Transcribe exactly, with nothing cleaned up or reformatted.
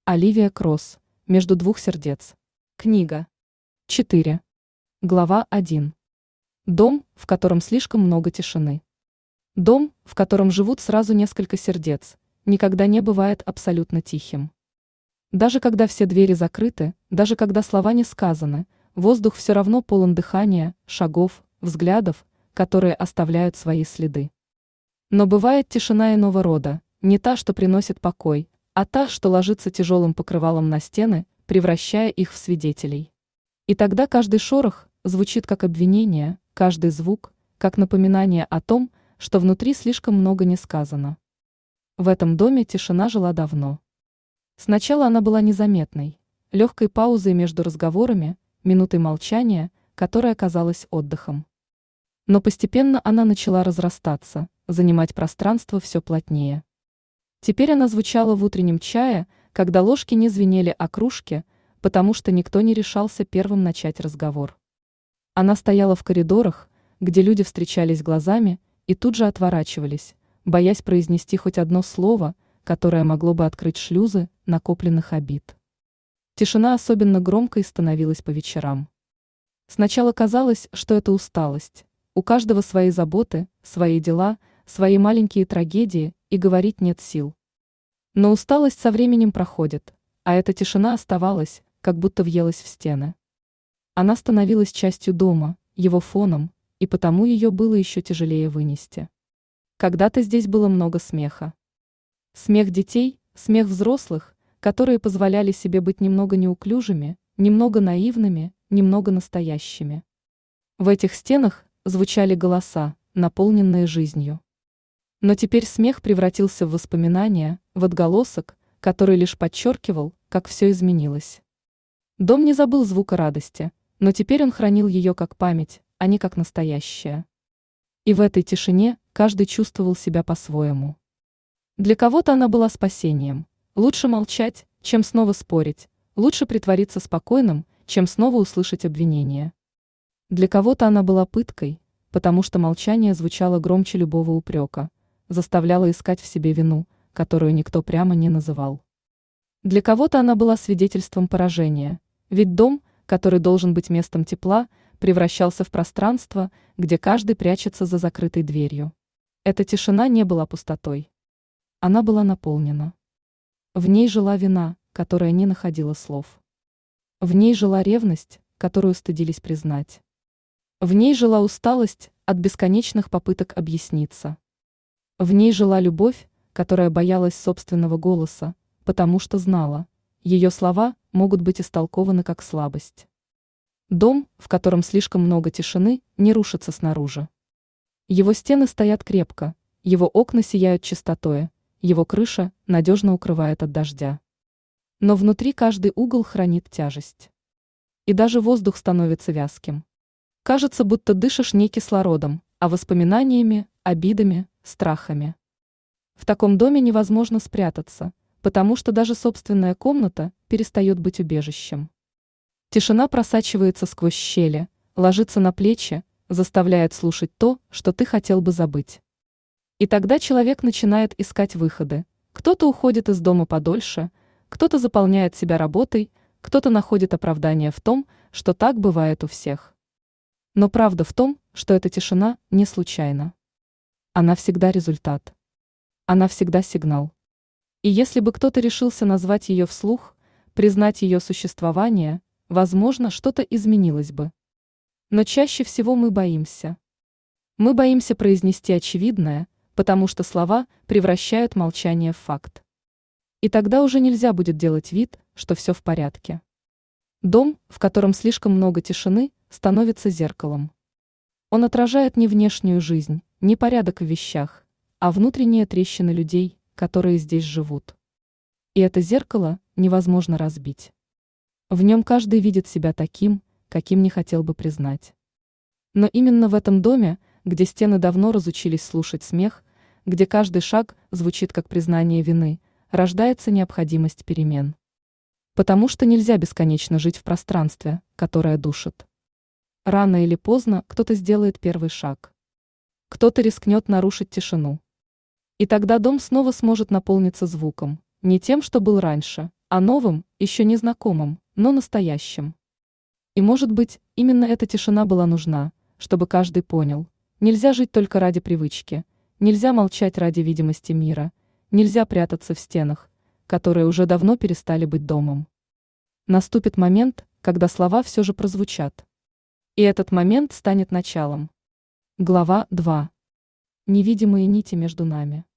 Оливия Кросс. Между двух сердец. Книга. четыре. Глава один. Дом, в котором слишком много тишины. Дом, в котором живут сразу несколько сердец, никогда не бывает абсолютно тихим. Даже когда все двери закрыты, даже когда слова не сказаны, воздух все равно полон дыхания, шагов, взглядов, которые оставляют свои следы. Но бывает тишина иного рода, не та, что приносит покой, а та, что ложится тяжелым покрывалом на стены, превращая их в свидетелей. И тогда каждый шорох звучит как обвинение, каждый звук, как напоминание о том, что внутри слишком много не сказано. В этом доме тишина жила давно. Сначала она была незаметной, легкой паузой между разговорами, минутой молчания, которая казалась отдыхом. Но постепенно она начала разрастаться, занимать пространство все плотнее. Теперь она звучала в утреннем чае, когда ложки не звенели о кружке, потому что никто не решался первым начать разговор. Она стояла в коридорах, где люди встречались глазами и тут же отворачивались, боясь произнести хоть одно слово, которое могло бы открыть шлюзы накопленных обид. Тишина особенно громкой становилась по вечерам. Сначала казалось, что это усталость. У каждого свои заботы, свои дела, свои маленькие трагедии, и говорить нет сил. Но усталость со временем проходит, а эта тишина оставалась, как будто въелась в стены. Она становилась частью дома, его фоном, и потому ее было еще тяжелее вынести. Когда-то здесь было много смеха. Смех детей, смех взрослых, которые позволяли себе быть немного неуклюжими, немного наивными, немного настоящими. В этих стенах звучали голоса, наполненные жизнью. Но теперь смех превратился в воспоминания, в отголосок, который лишь подчеркивал, как все изменилось. Дом не забыл звука радости, но теперь он хранил ее как память, а не как настоящее. И в этой тишине каждый чувствовал себя по-своему. Для кого-то она была спасением. Лучше молчать, чем снова спорить, лучше притвориться спокойным, чем снова услышать обвинения. Для кого-то она была пыткой, потому что молчание звучало громче любого упрека, заставляло искать в себе вину, которую никто прямо не называл. Для кого-то она была свидетельством поражения, ведь дом, который должен быть местом тепла, превращался в пространство, где каждый прячется за закрытой дверью. Эта тишина не была пустотой. Она была наполнена. В ней жила вина, которая не находила слов. В ней жила ревность, которую стыдились признать. В ней жила усталость от бесконечных попыток объясниться. В ней жила любовь, которая боялась собственного голоса, потому что знала, ее слова могут быть истолкованы как слабость. Дом, в котором слишком много тишины, не рушится снаружи. Его стены стоят крепко, его окна сияют чистотой, его крыша надежно укрывает от дождя. Но внутри каждый угол хранит тяжесть. И даже воздух становится вязким. Кажется, будто дышишь не кислородом, а воспоминаниями, обидами, страхами. В таком доме невозможно спрятаться, потому что даже собственная комната перестает быть убежищем. Тишина просачивается сквозь щели, ложится на плечи, заставляет слушать то, что ты хотел бы забыть. И тогда человек начинает искать выходы. Кто-то уходит из дома подольше, кто-то заполняет себя работой, кто-то находит оправдание в том, что так бывает у всех. Но правда в том, что эта тишина не случайна. Она всегда результат. Она всегда сигнал. И если бы кто-то решился назвать ее вслух, признать ее существование, возможно, что-то изменилось бы. Но чаще всего мы боимся. Мы боимся произнести очевидное, потому что слова превращают молчание в факт. И тогда уже нельзя будет делать вид, что все в порядке. Дом, в котором слишком много тишины, становится зеркалом. Он отражает не внешнюю жизнь, не порядок в вещах, а внутренние трещины людей, которые здесь живут. И это зеркало невозможно разбить. В нем каждый видит себя таким, каким не хотел бы признать. Но именно в этом доме, где стены давно разучились слушать смех, где каждый шаг звучит как признание вины, рождается необходимость перемен. Потому что нельзя бесконечно жить в пространстве, которое душит. Рано или поздно кто-то сделает первый шаг. Кто-то рискнет нарушить тишину. И тогда дом снова сможет наполниться звуком, не тем, что был раньше, о новом, еще незнакомом, но настоящем. И, может быть, именно эта тишина была нужна, чтобы каждый понял, нельзя жить только ради привычки, нельзя молчать ради видимости мира, нельзя прятаться в стенах, которые уже давно перестали быть домом. Наступит момент, когда слова все же прозвучат. И этот момент станет началом. Глава два. Невидимые нити между нами.